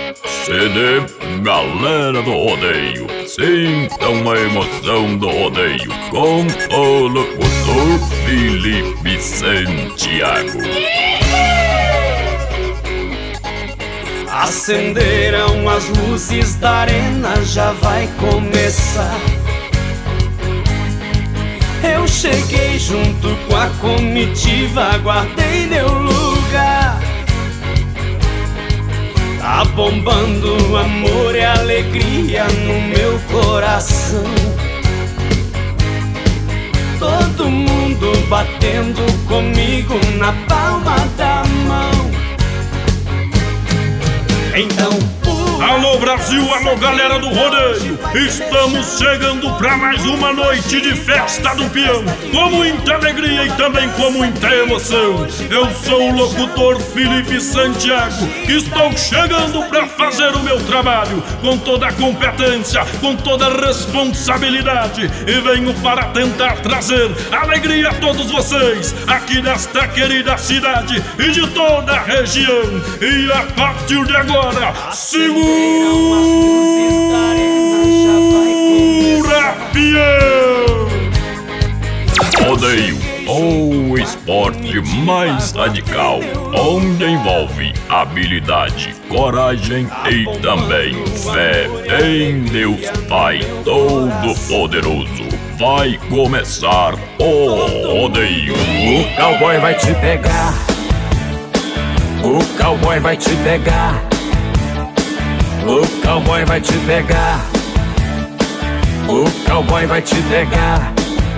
CD Galera do Rodeio, sintam a emoção do rodeio com o locutor Felipe Santiago. Acenderam as luzes da arena, já vai começar. Eu cheguei junto com a comitiva, guardei meu lugar. Tá bombando amor e alegria no meu coração. Todo mundo batendo comigo na palma da mão. Então alô Brasil, alô galera do rodeio, estamos chegando pra mais uma noite de festa do peão, com muita alegria e também com muita emoção. Eu sou o locutor Felipe Santiago, que estou chegando pra fazer o meu trabalho com toda a competência, com toda a responsabilidade, e venho para tentar trazer alegria a todos vocês aqui nesta querida cidade e de toda a região. E a partir de agora, segura peão! Rodeio, o esporte mais radical, onde envolve habilidade, coragem e também fé em Deus Pai Todo-Poderoso. Vai começar o rodeio. O cowboy vai te pegar. O cowboy vai te pegar. O cowboy vai te pegar. O cowboy vai te pegar.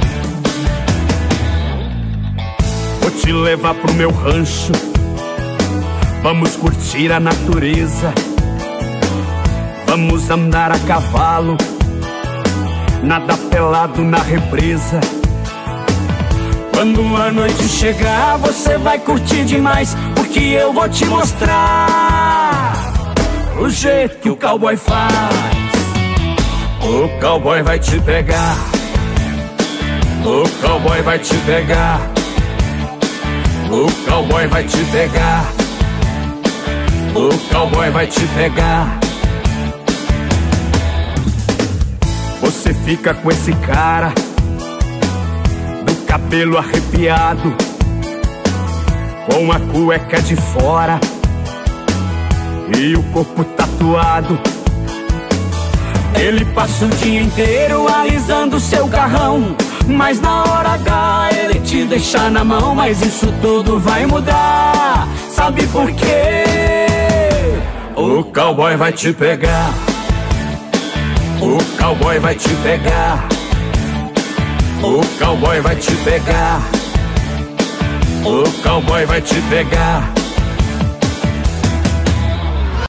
Vou te levar pro meu rancho. Vamos curtir a natureza. Vamos andar a cavalo. Nada pelado na represa. Quando a noite chegar, você vai curtir demais, porque eu vou te mostrar o jeito que o cowboy faz. O cowboy vai te pegar. O cowboy vai te pegar. O cowboy vai te pegar. O cowboy vai te pegar. Você fica com esse cara, do cabelo arrepiado, com a cueca de fora e o corpo tatuado. Ele passa o dia inteiro alisando seu carrão, mas na hora H ele te deixa na mão. Mas isso tudo vai mudar, sabe por quê? O cowboy vai te pegar. O cowboy vai te pegar. O cowboy vai te pegar. O cowboy vai te pegar.